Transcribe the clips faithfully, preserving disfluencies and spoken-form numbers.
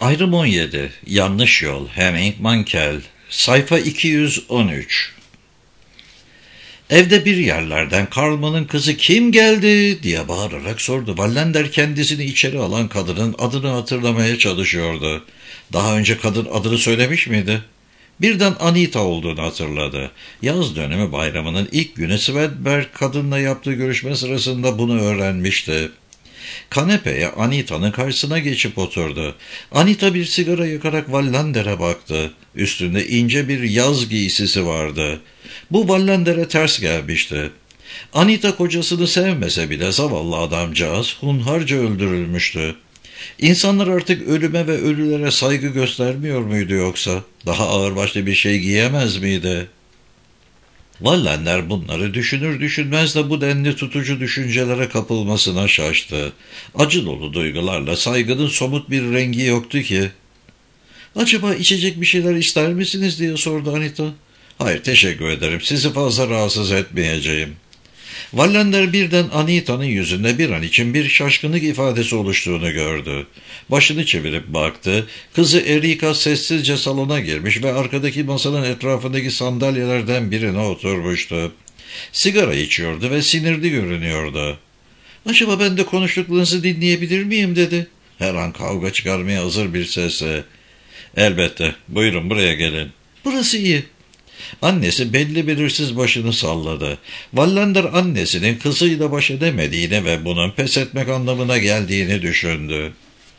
Ayrım on yedi. Yanlış Yol. Henning Mankell. Sayfa iki yüz on üç. Evde bir yerlerden Karlmann'ın kızı "Kim geldi?" diye bağırarak sordu. Wallander kendisini içeri alan kadının adını hatırlamaya çalışıyordu. Daha önce kadın adını söylemiş miydi? Birden Anita olduğunu hatırladı. Yaz dönemi bayramının ilk günü Svedberg kadınla yaptığı görüşme sırasında bunu öğrenmişti. Kanepeye Anita'nın karşısına geçip oturdu. Anita bir sigara yakarak Wallander'e baktı. Üstünde ince bir yaz giysisi vardı. Bu Wallander'e ters gelmişti. Anita kocasını sevmese bile zavallı adamcağız hunharca öldürülmüştü. İnsanlar artık ölüme ve ölülere saygı göstermiyor muydu yoksa? Daha ağırbaşlı bir şey giyemez miydi? Wallander bunları düşünür düşünmez de bu denli tutucu düşüncelere kapılmasına şaştı. Acı dolu duygularla saygının somut bir rengi yoktu ki. "Acaba içecek bir şeyler ister misiniz?" diye sordu Anita. "Hayır, teşekkür ederim. Sizi fazla rahatsız etmeyeceğim." Wallander birden Anita'nın yüzünde bir an için bir şaşkınlık ifadesi oluştuğunu gördü. Başını çevirip baktı. Kızı Erika sessizce salona girmiş ve arkadaki masanın etrafındaki sandalyelerden birine oturmuştu. Sigara içiyordu ve sinirli görünüyordu. "Acaba ben de konuştuklarınızı dinleyebilir miyim?" dedi. Her an kavga çıkarmaya hazır bir sesle. "Elbette. Buyurun, buraya gelin." "Burası iyi." Annesi belli belirsiz başını salladı. Wallander annesinin kızıyla baş edemediğini ve bunun pes etmek anlamına geldiğini düşündü.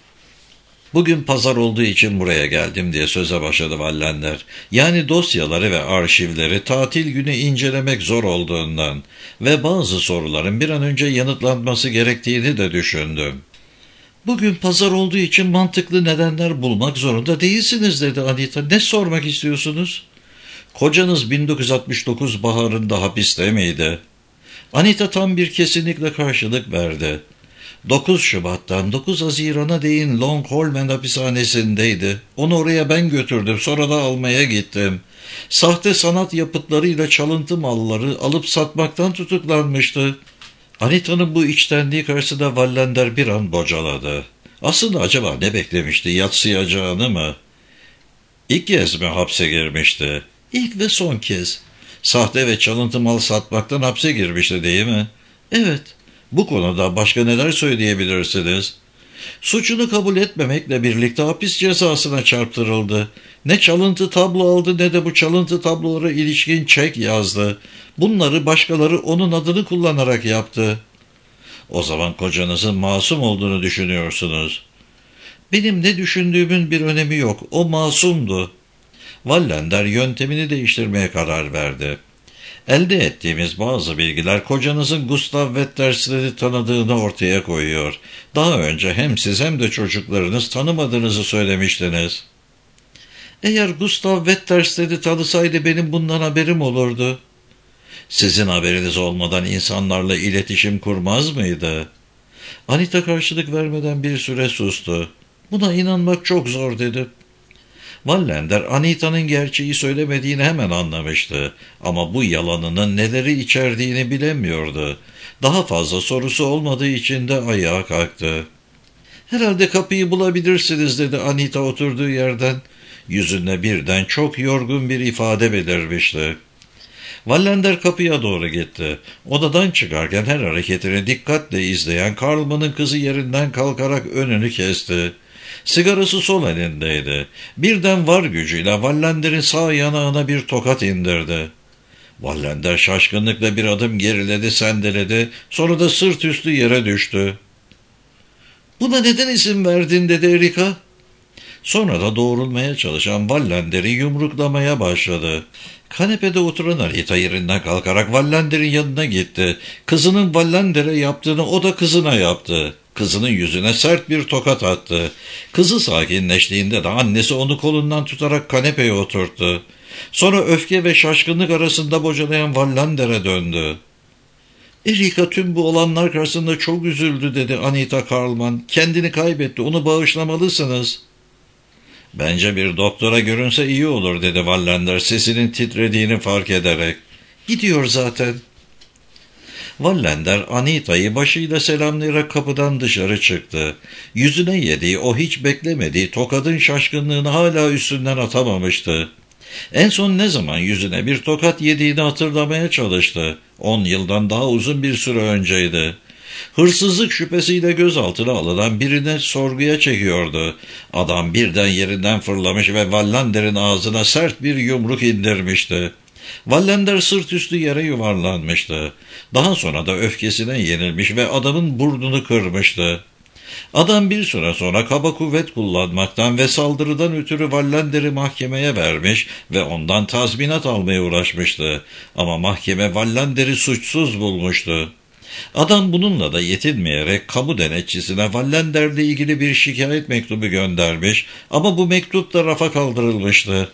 "Bugün pazar olduğu için buraya geldim," diye söze başladı Wallander. "Yani dosyaları ve arşivleri tatil günü incelemek zor olduğundan ve bazı soruların bir an önce yanıtlanması gerektiğini de düşündüm." "Bugün pazar olduğu için mantıklı nedenler bulmak zorunda değilsiniz," dedi Anita. "Ne sormak istiyorsunuz?" "Kocanız bin dokuz yüz altmış dokuz baharında hapiste miydi?" Anita tam bir kesinlikle karşılık verdi. dokuz Şubat'tan dokuz Haziran'a değin Longholmen hapishanesindeydi. Onu oraya ben götürdüm, sonra da almaya gittim. Sahte sanat yapıtlarıyla çalıntı malları alıp satmaktan tutuklanmıştı. Anita'nın bu içtenliği karşısında Wallander bir an bocaladı. Aslında acaba ne beklemişti, yadsıyacağını mı? İlk kez mi hapse girmişti? İlk ve son kez. Sahte ve çalıntı mal satmaktan hapse girmişti, değil mi? Evet. Bu konuda başka neler söyleyebilirsiniz? Suçunu kabul etmemekle birlikte hapis cezasına çarptırıldı. Ne çalıntı tablo aldı ne de bu çalıntı tablolara ilişkin çek yazdı. Bunları başkaları onun adını kullanarak yaptı. O zaman kocanızın masum olduğunu düşünüyorsunuz. Benim ne düşündüğümün bir önemi yok. O masumdu. Wallander yöntemini değiştirmeye karar verdi. Elde ettiğimiz bazı bilgiler kocanızın Gustav Wetters'leri tanıdığını ortaya koyuyor. Daha önce hem siz hem de çocuklarınız tanımadığınızı söylemiştiniz. Eğer Gustav Wetters'leri tanısaydı benim bundan haberim olurdu. Sizin haberiniz olmadan insanlarla iletişim kurmaz mıydı? Anita karşılık vermeden bir süre sustu. Buna inanmak çok zor, dedi. Wallander Anita'nın gerçeği söylemediğini hemen anlamıştı. Ama bu yalanının neleri içerdiğini bilemiyordu. Daha fazla sorusu olmadığı için de ayağa kalktı. Herhalde kapıyı bulabilirsiniz, dedi Anita oturduğu yerden. Yüzünde birden çok yorgun bir ifade belirmişti. Wallander kapıya doğru gitti. Odadan çıkarken her hareketini dikkatle izleyen Karlmann'ın kızı yerinden kalkarak önünü kesti. Sigarası sol elindeydi. Birden var gücüyle Wallander'in sağ yanağına bir tokat indirdi. Wallander şaşkınlıkla bir adım geriledi, sendeledi, sonra da sırt üstü yere düştü. "Buna neden izin verdin?" dedi Erika. Sonra da doğrulmaya çalışan Wallander'i yumruklamaya başladı. Kanepede oturan Anita yerinden kalkarak Wallander'in yanına gitti. Kızının Wallander'e yaptığını o da kızına yaptı. Kızının yüzüne sert bir tokat attı. Kızı sakinleştiğinde de annesi onu kolundan tutarak kanepeye oturttu. Sonra öfke ve şaşkınlık arasında bocalayan Wallander'e döndü. "Erika tüm bu olanlar karşısında çok üzüldü," dedi Anita Karlmann. "Kendini kaybetti, onu bağışlamalısınız." "Bence bir doktora görünse iyi olur," dedi Wallander sesinin titrediğini fark ederek. "Gidiyor zaten." Wallander Anita'yı başıyla selamlayarak kapıdan dışarı çıktı. Yüzüne yediği o hiç beklemediği tokadın şaşkınlığını hala üstünden atamamıştı. En son ne zaman yüzüne bir tokat yediğini hatırlamaya çalıştı. On yıldan daha uzun bir süre önceydi. Hırsızlık şüphesiyle gözaltına alınan birine sorguya çekiyordu. Adam birden yerinden fırlamış ve Wallander'in ağzına sert bir yumruk indirmişti. Wallander sırt üstü yere yuvarlanmıştı. Daha sonra da öfkesine yenilmiş ve adamın burnunu kırmıştı. Adam bir süre sonra kaba kuvvet kullanmaktan ve saldırıdan ötürü Wallander'i mahkemeye vermiş ve ondan tazminat almaya uğraşmıştı. Ama mahkeme Wallander'i suçsuz bulmuştu. Adam bununla da yetinmeyerek kamu denetçisine Wallander'le ilgili bir şikayet mektubu göndermiş ama bu mektup da rafa kaldırılmıştı.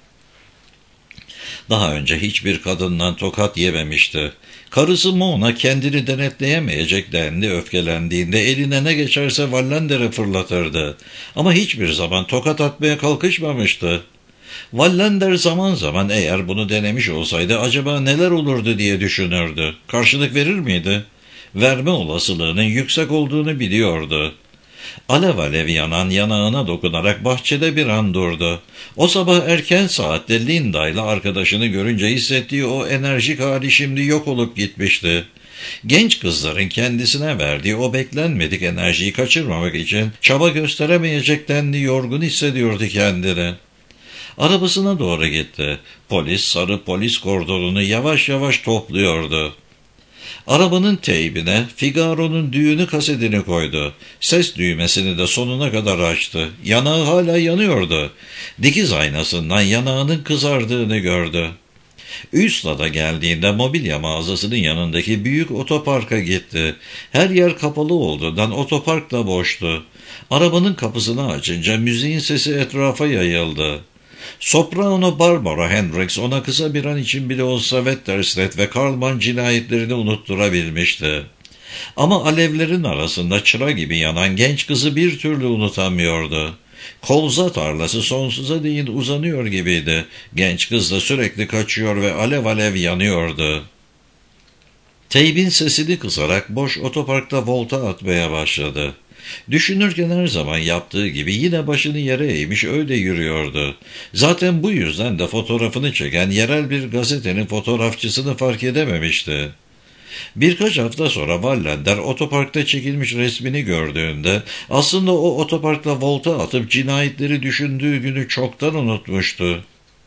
Daha önce hiçbir kadından tokat yememişti. Karısı Mona kendini denetleyemeyecek denli öfkelendiğinde eline ne geçerse Wallander'e fırlatırdı. Ama hiçbir zaman tokat atmaya kalkışmamıştı. Wallander zaman zaman eğer bunu denemiş olsaydı acaba neler olurdu diye düşünürdü. Karşılık verir miydi? Verme olasılığının yüksek olduğunu biliyordu. Alev alev yanan yanağına dokunarak bahçede bir an durdu. O sabah erken saatte Linda ile arkadaşını görünce hissettiği o enerjik hali şimdi yok olup gitmişti. Genç kızların kendisine verdiği o beklenmedik enerjiyi kaçırmamak için çaba gösteremeyecek denli yorgun hissediyordu kendini. Arabasına doğru gitti. Polis sarı polis kordonunu yavaş yavaş topluyordu. Arabanın teybine Figaro'nun düğünü kasetini koydu. Ses düğmesini de sonuna kadar açtı. Yanağı hala yanıyordu. Dikiz aynasından yanağının kızardığını gördü. Üstad'a geldiğinde mobilya mağazasının yanındaki büyük otoparka gitti. Her yer kapalı olduğundan otopark da boştu. Arabanın kapısını açınca müziğin sesi etrafa yayıldı. Soprano Barbara Hendricks ona kısa bir an için bile olsa Wetterstedt ve Karlman cinayetlerini unutturabilmişti. Ama alevlerin arasında çıra gibi yanan genç kızı bir türlü unutamıyordu. Kolza tarlası sonsuza değin uzanıyor gibiydi. Genç kız da sürekli kaçıyor ve alev alev yanıyordu. Teybin sesini kısarak boş otoparkta volta atmaya başladı. Düşünürken her zaman yaptığı gibi yine başını yere eğmiş öyle yürüyordu. Zaten bu yüzden de fotoğrafını çeken yerel bir gazetenin fotoğrafçısını fark edememişti. Birkaç hafta sonra Wallander otoparkta çekilmiş resmini gördüğünde aslında o otoparkta volta atıp cinayetleri düşündüğü günü çoktan unutmuştu.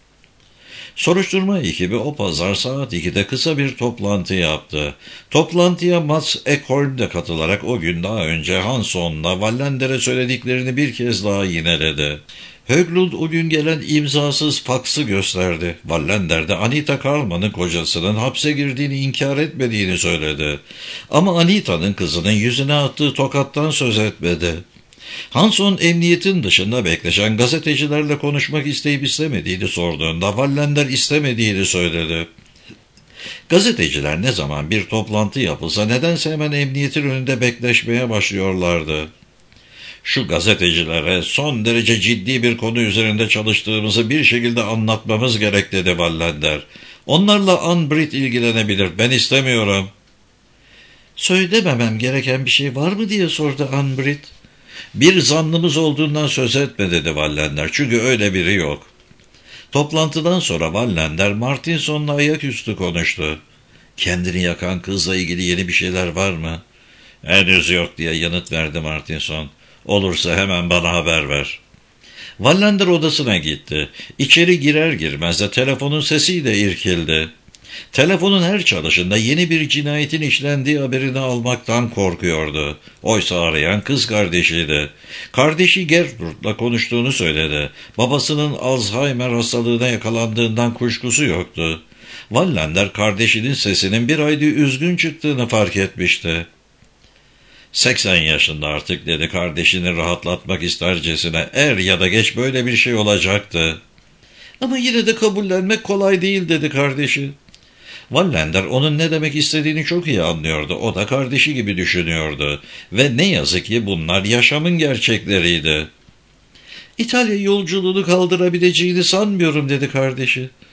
Soruşturma ekibi o pazar saat ikide kısa bir toplantı yaptı. Toplantıya Mats Ekholm de katılarak o gün daha önce Hanson'la Wallander'e söylediklerini bir kez daha yineledi. Höglund o gün gelen imzasız faksı gösterdi. Wallander de Anita Karlman'ın kocasının hapse girdiğini inkar etmediğini söyledi. Ama Anita'nın kızının yüzüne attığı tokattan söz etmedi. Hanson emniyetin dışında bekleşen gazetecilerle konuşmak isteyip istemediğini sorduğunda Wallander istemediğini söyledi. Gazeteciler ne zaman bir toplantı yapılsa nedense hemen emniyetin önünde bekleşmeye başlıyorlardı. Şu gazetecilere son derece ciddi bir konu üzerinde çalıştığımızı bir şekilde anlatmamız gerek dedi Wallander. Onlarla Ann-Britt ilgilenebilir, ben istemiyorum. Söylememem gereken bir şey var mı diye sordu Ann-Britt. Bir zanlımız olduğundan söz etme dedi Wallander, çünkü öyle biri yok. Toplantıdan sonra Wallander Martinson'la ayaküstü konuştu. Kendini yakan kızla ilgili yeni bir şeyler var mı? Henüz yok diye yanıt verdi Martinson. Olursa hemen bana haber ver. Wallander odasına gitti. İçeri girer girmez de telefonun sesiyle irkildi. Telefonun her çalışında yeni bir cinayetin işlendiği haberini almaktan korkuyordu. Oysa arayan kız kardeşiydi. Kardeşi Gertrud'la konuştuğunu söyledi. Babasının Alzheimer hastalığına yakalandığından kuşkusu yoktu. Wallander kardeşinin sesinin bir ayda üzgün çıktığını fark etmişti. Seksen yaşında artık dedi, kardeşini rahatlatmak istercesine. Er ya da geç böyle bir şey olacaktı. Ama yine de kabullenmek kolay değil dedi kardeşi. Wallander onun ne demek istediğini çok iyi anlıyordu. O da kardeşi gibi düşünüyordu. Ve ne yazık ki bunlar yaşamın gerçekleriydi. İtalya yolculuğunu kaldırabileceğini sanmıyorum dedi kardeşi.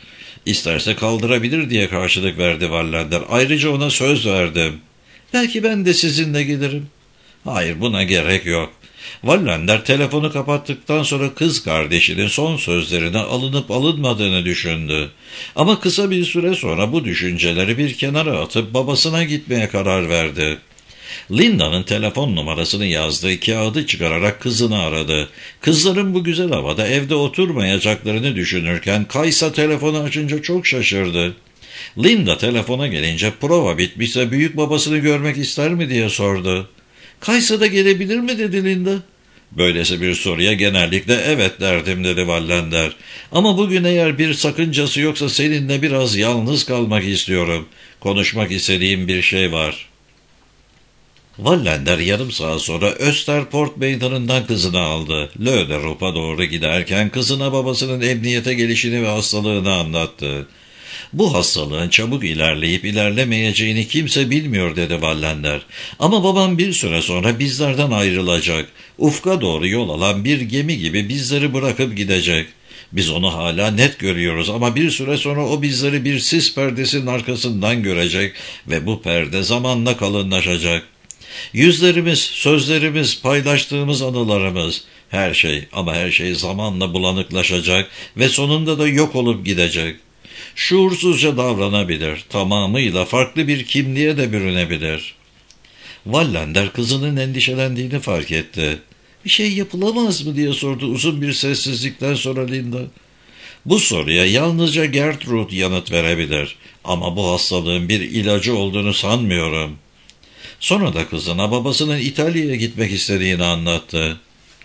İsterse kaldırabilir diye karşılık verdi Wallander. Ayrıca ona söz verdim. Belki ben de sizinle giderim. Hayır, buna gerek yok. Wallander telefonu kapattıktan sonra kız kardeşinin son sözlerine alınıp alınmadığını düşündü. Ama kısa bir süre sonra bu düşünceleri bir kenara atıp babasına gitmeye karar verdi. Linda'nın telefon numarasını yazdığı kağıdı çıkararak kızını aradı. Kızların bu güzel havada evde oturmayacaklarını düşünürken Kaysa telefonu açınca çok şaşırdı. Linda telefona gelince prova bitmişse büyük babasını görmek ister mi diye sordu. Kaysa da gelebilir mi dedi Linda. Böylesi bir soruya genellikle evet derdim dedi Wallander. Ama bugün eğer bir sakıncası yoksa seninle biraz yalnız kalmak istiyorum. Konuşmak istediğim bir şey var. Wallander yarım saat sonra Österport meydanından kızını aldı. Löderup'a doğru giderken kızına babasının emniyete gelişini ve hastalığını anlattı. Bu hastalığın çabuk ilerleyip ilerlemeyeceğini kimse bilmiyor dedi Wallander. Ama babam bir süre sonra bizlerden ayrılacak. Ufka doğru yol alan bir gemi gibi bizleri bırakıp gidecek. Biz onu hala net görüyoruz ama bir süre sonra o bizleri bir sis perdesinin arkasından görecek ve bu perde zamanla kalınlaşacak. Yüzlerimiz, sözlerimiz, paylaştığımız anılarımız, her şey ama her şey zamanla bulanıklaşacak ve sonunda da yok olup gidecek. Şuursuzca davranabilir, tamamıyla farklı bir kimliğe de bürünebilir. Wallander kızının endişelendiğini fark etti. Bir şey yapılamaz mı diye sordu uzun bir sessizlikten sonra Linda. Bu soruya yalnızca Gertrude yanıt verebilir ama bu hastalığın bir ilacı olduğunu sanmıyorum. Sonra da kızına babasının İtalya'ya gitmek istediğini anlattı.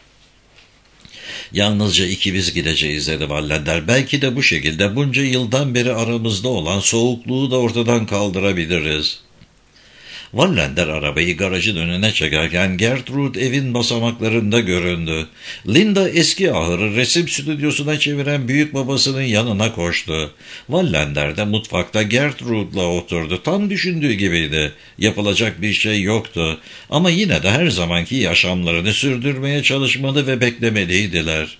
Yalnızca ikimiz gideceğiz dedi Wallander. Belki de bu şekilde bunca yıldan beri aramızda olan soğukluğu da ortadan kaldırabiliriz. Wallander arabayı garajın önüne çekerken Gertrude evin basamaklarında göründü. Linda eski ahırı resim stüdyosuna çeviren büyük babasının yanına koştu. Wallander de mutfakta Gertrude'la oturdu. Tam düşündüğü gibiydi. Yapılacak bir şey yoktu. Ama yine de her zamanki yaşamlarını sürdürmeye çalışmalı ve beklemeliydiler.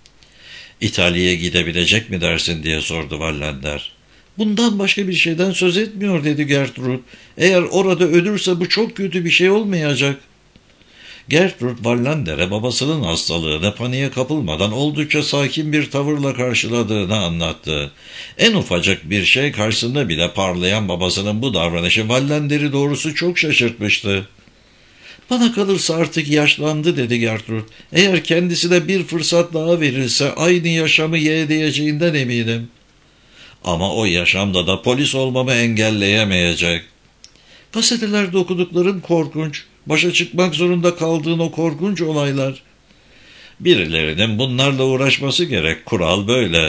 İtalya'ya gidebilecek mi dersin diye sordu Wallander. Bundan başka bir şeyden söz etmiyor dedi Gertrude. Eğer orada ölürse bu çok kötü bir şey olmayacak. Gertrude Wallander'e babasının hastalığını paniğe kapılmadan oldukça sakin bir tavırla karşıladığını anlattı. En ufacık bir şey karşısında bile parlayan babasının bu davranışı Wallander'i doğrusu çok şaşırtmıştı. Bana kalırsa artık yaşlandı dedi Gertrude. Eğer kendisine bir fırsat daha verilse aynı yaşamı yeğleyeceğinden eminim. Ama o yaşamda da polis olmamı engelleyemeyecek. Gazetelerde okudukların korkunç, başa çıkmak zorunda kaldığın o korkunç olaylar. Birilerinin bunlarla uğraşması gerek, kural böyle.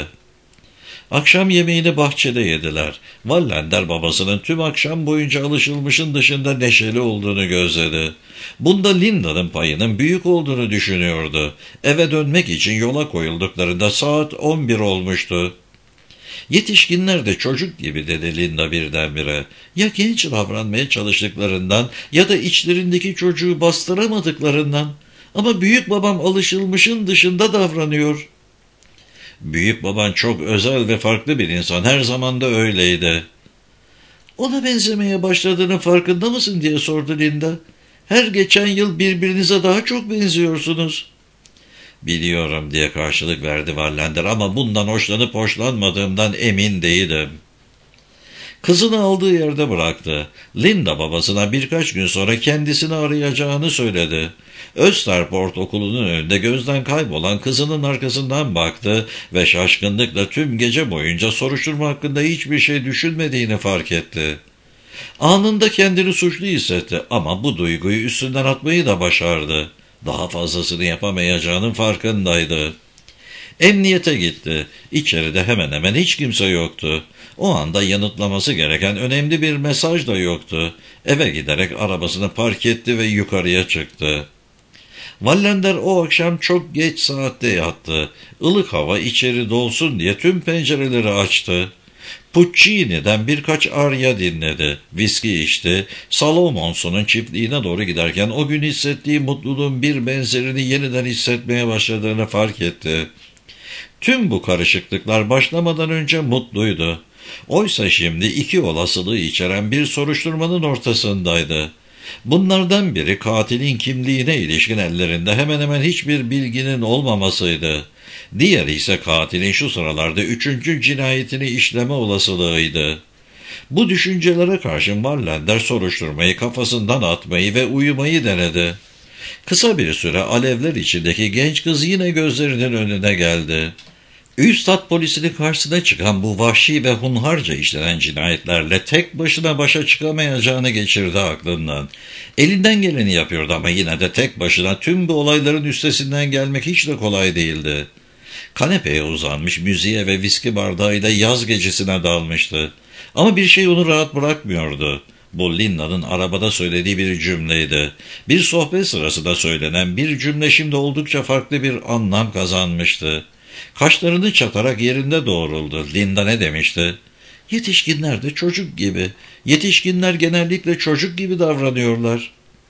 Akşam yemeğini bahçede yediler. Wallander babasının tüm akşam boyunca alışılmışın dışında neşeli olduğunu gözledi. Bunda Linda'nın payının büyük olduğunu düşünüyordu. Eve dönmek için yola koyulduklarında saat on bir olmuştu. Yetişkinler de çocuk gibi dedi Linda birdenbire. Ya genç davranmaya çalıştıklarından ya da içlerindeki çocuğu bastıramadıklarından. Ama büyük babam alışılmışın dışında davranıyor. Büyük baban çok özel ve farklı bir insan. Her zaman da öyleydi. Ona benzemeye başladığının farkında mısın diye sordu Linda. Her geçen yıl birbirinize daha çok benziyorsunuz. Biliyorum diye karşılık verdi Wallander ama bundan hoşlanıp hoşlanmadığımdan emin değilim. Kızını aldığı yerde bıraktı. Linda babasına birkaç gün sonra kendisini arayacağını söyledi. Österport okulunun önünde gözden kaybolan kızının arkasından baktı ve şaşkınlıkla tüm gece boyunca soruşturma hakkında hiçbir şey düşünmediğini fark etti. Anında kendini suçlu hissetti ama bu duyguyu üstünden atmayı da başardı. Daha fazlasını yapamayacağının farkındaydı. Emniyete gitti. İçeride hemen hemen hiç kimse yoktu. O anda yanıtlaması gereken önemli bir mesaj da yoktu. Eve giderek arabasını park etti ve yukarıya çıktı. Wallander o akşam çok geç saatte yattı. Ilık hava içeri dolsun diye tüm pencereleri açtı. Puccini'den birkaç arya dinledi. Viski içti. Salomonso'nun çiftliğine doğru giderken o gün hissettiği mutluluğun bir benzerini yeniden hissetmeye başladığını fark etti. Tüm bu karışıklıklar başlamadan önce mutluydu. Oysa şimdi iki olasılığı içeren bir soruşturmanın ortasındaydı. Bunlardan biri katilin kimliğine ilişkin ellerinde hemen hemen hiçbir bilginin olmamasıydı. Diğeri ise katilin şu sıralarda üçüncü cinayetini işleme olasılığıydı. Bu düşüncelere karşın Wallander soruşturmayı kafasından atmayı ve uyumayı denedi. Kısa bir süre alevler içindeki genç kız yine gözlerinin önüne geldi. Üstad polisinin karşısına çıkan bu vahşi ve hunharca işlenen cinayetlerle tek başına başa çıkamayacağını geçirdi aklından. Elinden geleni yapıyordu ama yine de tek başına tüm bu olayların üstesinden gelmek hiç de kolay değildi. Kanepeye uzanmış, müziğe ve viski bardağıyla yaz gecesine dalmıştı. Ama bir şey onu rahat bırakmıyordu. Bu Linda'nın arabada söylediği bir cümleydi. Bir sohbet sırasında söylenen bir cümle şimdi oldukça farklı bir anlam kazanmıştı. Kaşlarını çatarak yerinde doğruldu. Linda ne demişti? Yetişkinler de çocuk gibi. Yetişkinler genellikle çocuk gibi davranıyorlar.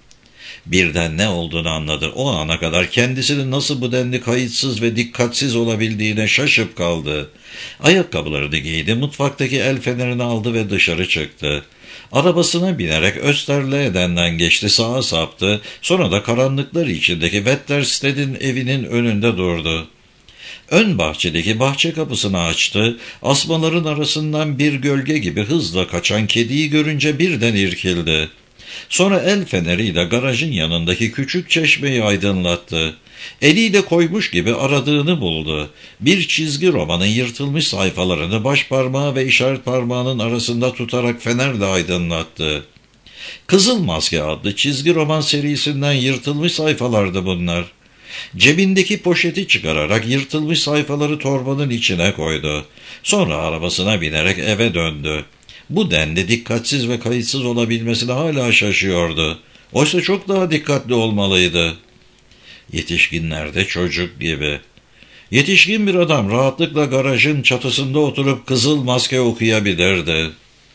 Birden ne olduğunu anladı. O ana kadar kendisinin nasıl bu denli kayıtsız ve dikkatsiz olabildiğine şaşıp kaldı. Ayakkabılarını giydi, mutfaktaki el fenerini aldı ve dışarı çıktı. Arabasına binerek Österle'den geçti, sağa saptı, sonra da karanlıklar içindeki Wettersted'in evinin önünde durdu. Ön bahçedeki bahçe kapısını açtı, asmaların arasından bir gölge gibi hızla kaçan kediyi görünce birden irkildi. Sonra el feneriyle garajın yanındaki küçük çeşmeyi aydınlattı. Eliyle koymuş gibi aradığını buldu. Bir çizgi romanın yırtılmış sayfalarını baş parmağı ve işaret parmağının arasında tutarak fenerle aydınlattı. Kızıl Maske adlı çizgi roman serisinden yırtılmış sayfalardı bunlar. Cebindeki poşeti çıkararak yırtılmış sayfaları torbanın içine koydu. Sonra arabasına binerek eve döndü. Bu denli dikkatsiz ve kayıtsız olabilmesine hala şaşıyordu. Oysa çok daha dikkatli olmalıydı. Yetişkinler de çocuk gibi. Yetişkin bir adam rahatlıkla garajın çatısında oturup Kızıl Maske okuyabilirdi.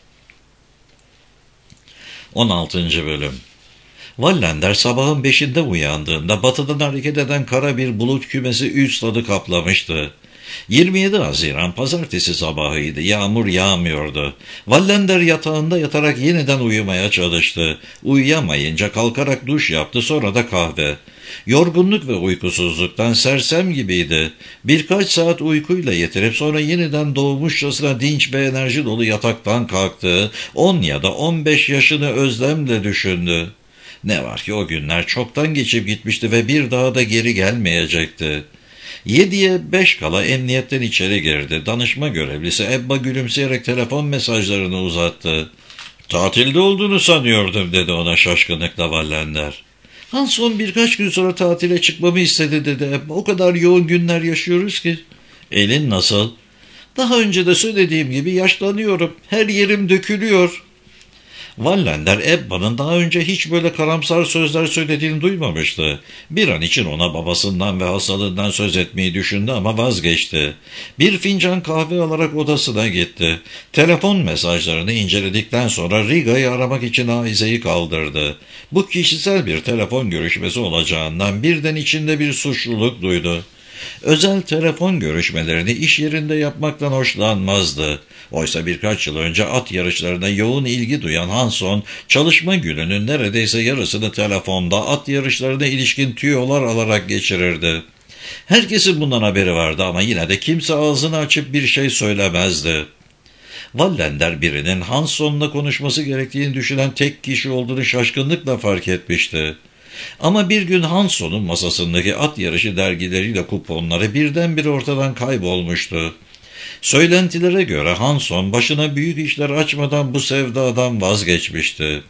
on altıncı Bölüm. Wallander sabahın beşinde uyandığında batıdan hareket eden kara bir bulut kümesi üstadı kaplamıştı. yirmi yedi Haziran pazartesi sabahıydı. Yağmur yağmıyordu. Wallander yatağında yatarak yeniden uyumaya çalıştı. Uyuyamayınca kalkarak duş yaptı, sonra da kahve. Yorgunluk ve uykusuzluktan sersem gibiydi. Birkaç saat uykuyla yetirip sonra yeniden doğmuşçasına dinç ve enerji dolu yataktan kalktı. on ya da on beş yaşını özlemle düşündü. Ne var ki o günler çoktan geçip gitmişti ve bir daha da geri gelmeyecekti. Yediye beş kala emniyetten içeri girdi. Danışma görevlisi Ebba gülümseyerek telefon mesajlarını uzattı. Tatilde olduğunu sanıyordum dedi ona şaşkınlıkla Wallander. Hanson birkaç gün sonra tatile çıkmamı istedi dedi Ebba. O kadar yoğun günler yaşıyoruz ki. Elin nasıl? Daha önce de söylediğim gibi yaşlanıyorum. Her yerim dökülüyor. Wallander Ebba'nın daha önce hiç böyle karamsar sözler söylediğini duymamıştı. Bir an için ona babasından ve hastalığından söz etmeyi düşündü ama vazgeçti. Bir fincan kahve alarak odasına gitti. Telefon mesajlarını inceledikten sonra Riga'yı aramak için aizeyi kaldırdı. Bu kişisel bir telefon görüşmesi olacağından birden içinde bir suçluluk duydu. Özel telefon görüşmelerini iş yerinde yapmaktan hoşlanmazdı. Oysa birkaç yıl önce at yarışlarına yoğun ilgi duyan Hanson, çalışma gününün neredeyse yarısını telefonda at yarışlarına ilişkin tüyolar alarak geçirirdi. Herkesin bundan haberi vardı ama yine de kimse ağzını açıp bir şey söylemezdi. Wallander birinin Hanson'la konuşması gerektiğini düşünen tek kişi olduğunu şaşkınlıkla fark etmişti. Ama bir gün Hanson'un masasındaki at yarışı dergileriyle kuponları birdenbire ortadan kaybolmuştu. Söylentilere göre Hanson başına büyük işler açmadan bu sevdadan vazgeçmişti.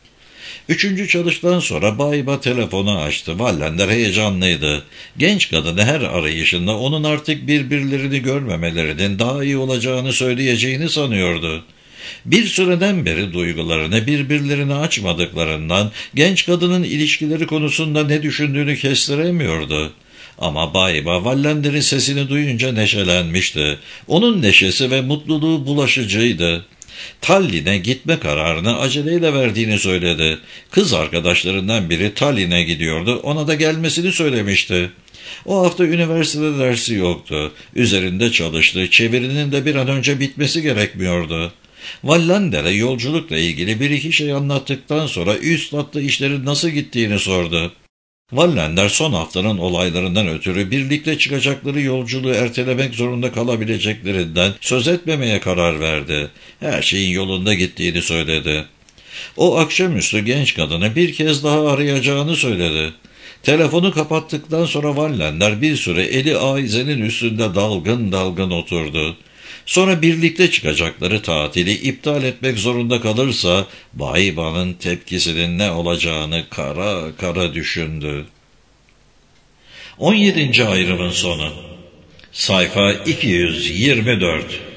Üçüncü çalıştan sonra Bayba telefonu açtı. Wallander heyecanlıydı. Genç kadını her arayışında onun artık birbirlerini görmemelerinin daha iyi olacağını söyleyeceğini sanıyordu. Bir süreden beri duygularını birbirlerine açmadıklarından genç kadının ilişkileri konusunda ne düşündüğünü kestiremiyordu. Ama Bayba Wallander'in sesini duyunca neşelenmişti. Onun neşesi ve mutluluğu bulaşıcıydı. Tallinn'e gitme kararını aceleyle verdiğini söyledi. Kız arkadaşlarından biri Tallinn'e gidiyordu, ona da gelmesini söylemişti. O hafta üniversitede dersi yoktu. Üzerinde çalıştı. Çevirinin de bir an önce bitmesi gerekmiyordu. Wallander'e yolculukla ilgili bir iki şey anlattıktan sonra üstadla işlerin nasıl gittiğini sordu. Wallander son haftanın olaylarından ötürü birlikte çıkacakları yolculuğu ertelemek zorunda kalabileceklerinden söz etmemeye karar verdi. Her şeyin yolunda gittiğini söyledi. O akşamüstü genç kadını bir kez daha arayacağını söyledi. Telefonu kapattıktan sonra Wallander bir süre eli aizenin üstünde dalgın dalgın oturdu. Sonra birlikte çıkacakları tatili iptal etmek zorunda kalırsa Bayba'nın tepkisinin ne olacağını kara kara düşündü. on yedinci ayrımın sonu. Sayfa iki yüz yirmi dört.